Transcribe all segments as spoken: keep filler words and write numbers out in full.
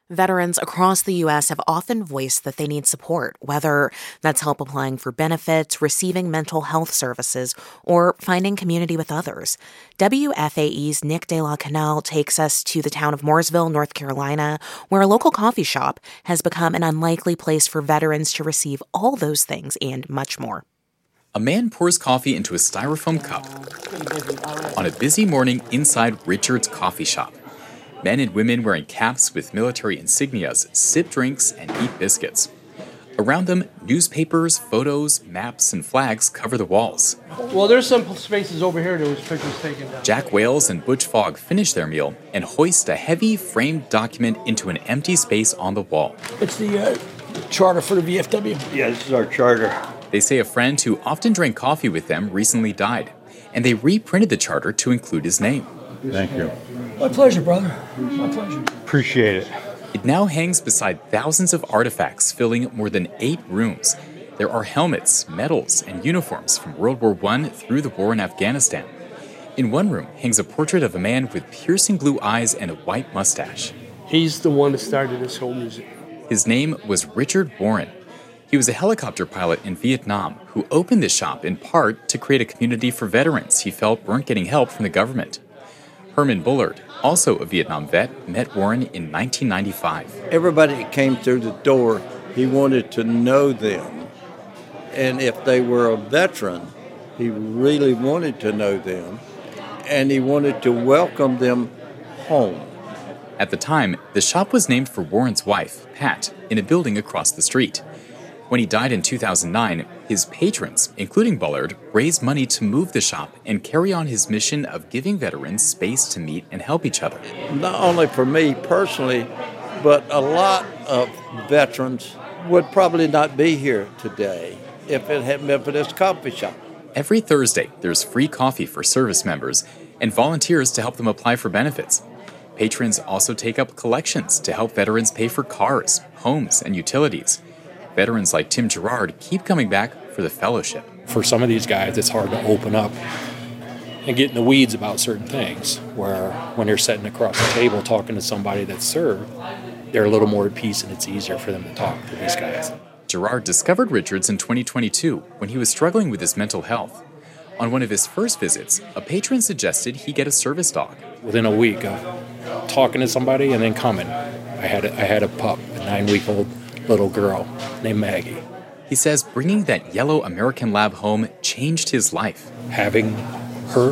Veterans across the U S have often voiced that they need support, whether that's help applying for benefits, receiving mental health services, or finding community with others. W F A E's Nick De La Canal takes us to the town of Mooresville, North Carolina, where a local coffee shop has become an unlikely place for veterans to receive all those things and much more. A man pours coffee into a styrofoam cup on a busy morning inside Richard's coffee shop. Men and women wearing caps with military insignias sip drinks and eat biscuits. Around them, newspapers, photos, maps, and flags cover the walls. Well, there's some spaces over here that was pictures taken down. Jack Wales and Butch Fogg finish their meal and hoist a heavy framed document into an empty space on the wall. It's the uh, charter for the V F W. Yeah, this is our charter. They say a friend who often drank coffee with them recently died, and they reprinted the charter to include his name. Thank you. My pleasure, brother. My pleasure. Appreciate it. It now hangs beside thousands of artifacts filling more than eight rooms. There are helmets, medals, and uniforms from World War One through the war in Afghanistan. In one room hangs a portrait of a man with piercing blue eyes and a white mustache. He's the one that started this whole music. His name was Richard Warren. He was a helicopter pilot in Vietnam who opened this shop in part to create a community for veterans he felt weren't getting help from the government. Herman Bullard, also a Vietnam vet, met Warren in nineteen ninety-five. Everybody that came through the door, he wanted to know them. And if they were a veteran, he really wanted to know them. And he wanted to welcome them home. At the time, the shop was named for Warren's wife, Pat, in a building across the street. When he died in two thousand nine, his patrons, including Bullard, raised money to move the shop and carry on his mission of giving veterans space to meet and help each other. Not only for me personally, but a lot of veterans would probably not be here today if it hadn't been for this coffee shop. Every Thursday, there's free coffee for service members and volunteers to help them apply for benefits. Patrons also take up collections to help veterans pay for cars, homes, and utilities. Veterans like Tim Gerard keep coming back for the fellowship. For some of these guys, it's hard to open up and get in the weeds about certain things, where when they're sitting across the table talking to somebody that's served, they're a little more at peace and it's easier for them to talk to these guys. Gerard discovered Richards in twenty twenty-two when he was struggling with his mental health. On one of his first visits, a patron suggested he get a service dog. Within a week of talking to somebody and then coming, I had a, I had a pup, a nine-week-old little girl named Maggie. He says bringing that yellow American Lab home changed his life. Having her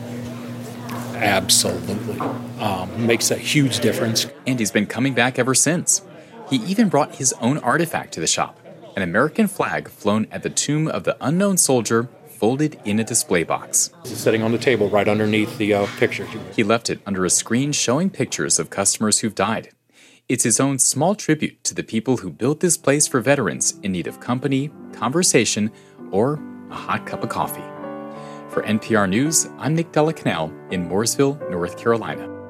absolutely um, makes a huge difference. And he's been coming back ever since. He even brought his own artifact to the shop, an American flag flown at the tomb of the unknown soldier folded in a display box. It's sitting on the table right underneath the uh, picture. He left it under a screen showing pictures of customers who've died. It's his own small tribute to the people who built this place for veterans in need of company, conversation, or a hot cup of coffee. For N P R News, I'm Nick De La Canal in Mooresville, North Carolina.